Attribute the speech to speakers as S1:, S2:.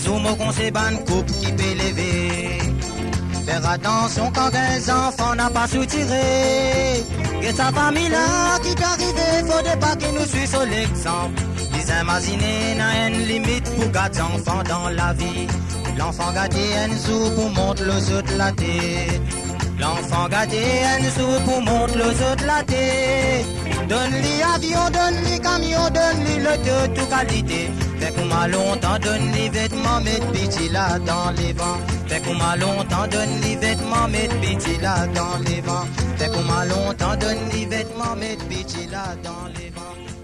S1: homos qu'on se ban coupe qui peut lever. Faire attention quand des enfants n'a pas soutiré. Que sa famille là qui t'arrive, faut pas qu'il nous suit sur l'exemple. Les imaginer n'a une limite pour garder enfants dans la vie. L'enfant gâté un sou pour montrer les autres la tête. L'enfant gâté un sou pour montrer les autres la tête. Donne-lui avion, donne-lui camion, donne-lui le de toute qualité. Fait qu'on m'a longtemps donne-lui vêtements, mettre petit là dans les vents. Fait qu'on m'a longtemps donne-lui vêtements, mettre petit là dans les vents. Fait qu'on m'a longtemps donne-lui vêtements, mettre petit là dans les vents.